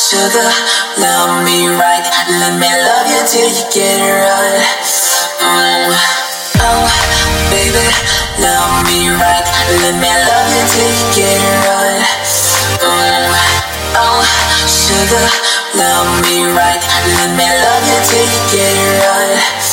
sugar, love me right. Let me love you till you get it right. Oh, baby, love me right. Let me love you till you get it right. Oh, sugar, love me right. Let me love you till you get it right.